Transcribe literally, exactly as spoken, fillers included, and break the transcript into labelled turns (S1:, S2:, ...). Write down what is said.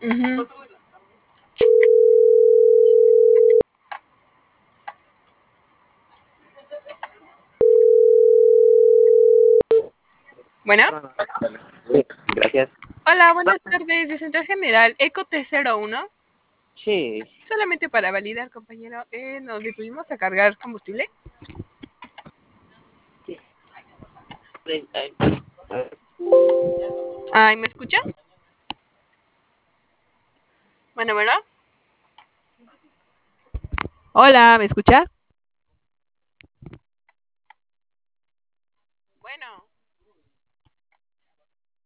S1: Ujú. Bueno,
S2: Gracias.
S1: hola, buenas tardes, de Central General, Eco T cero uno.
S2: Sí.
S1: Solamente para validar, compañero, eh, nos detuvimos a cargar combustible. Ay, ¿me escucha? Bueno, bueno. Hola, ¿me escucha?